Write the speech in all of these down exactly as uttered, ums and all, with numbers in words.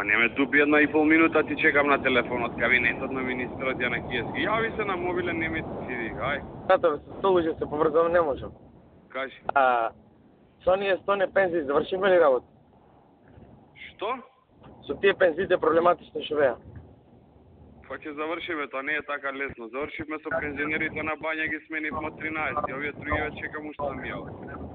не ме тупи една и пол минута, ти чекам на телефон од кабинетот на министерот Јанакиевски. Јави се на мобилен, не ми си вика, ај. Тато, се столужи се поврзам, не можам. Кажи. А, со оние сто не пензии, завршиме ли работа? Што? Со тие пензиите проблематични шо Па ќе завршиме, тоа не е така лесно. Завршивме со пензионерите на бања, ги сменивме тринаесет, и овие другиве чекам уште да ми јават.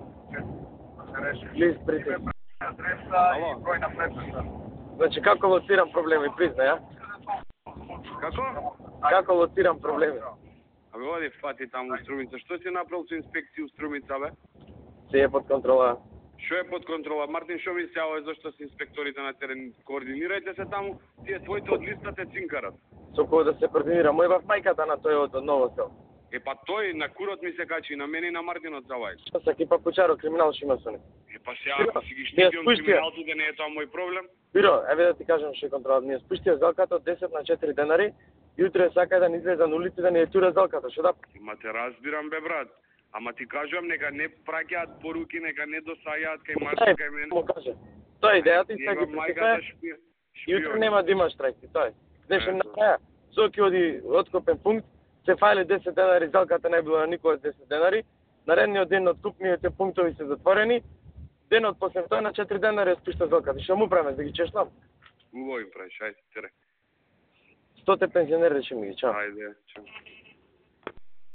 Плиз, притис. Ало? Значи, како лоцирам проблеми, призна, ја? Како? Како лоцирам проблеми? Абе, оди фати таму у Струмица. Што си направил со инспекција у Струмица, бе? Се е под контрола. Што е под контрола? Мартин, што ми се јавува зашто се инспекторите на терен? Координирајте се таму, тие твоите од листата цинкарат. Со кој да се координира? Мој бав мајката на тој од Ново сел. Е, па тој на курот ми се качи, на мене и на Мартинот завај. Што са кипа Кучаро, криминал шо има со не? Е, па се ако си ги штитиум криминалци, да не е тоа мој проблем? Биро, еве да ти кажам што е контрола. Ние спуштија залката од десет на четири денари, јутре сака да ни излезе на улица да ни ја тура залката, што да? Ма те разбирам, бе, брат. Ама ти кажувам, нека не праќаат поруки, нека не досаѓаат кај Марко, кај мене. Му каже. Тоа е идејата и сега ги мајката прикипе. Јутре нема да има штрajk, тоа е. Днешно на краја, Соки оди откопен пункт, се фајле десет денари, залката не било на никој десет денари, наредниот ден откупниот пунктови се затворени, денот после тоа на четири денари ја спушта залката. Што му правиме, да ги чешнам? Убаво им правиш, ајде, тере. Стоте пензионери речи ми ги, чао. Ајде, чао.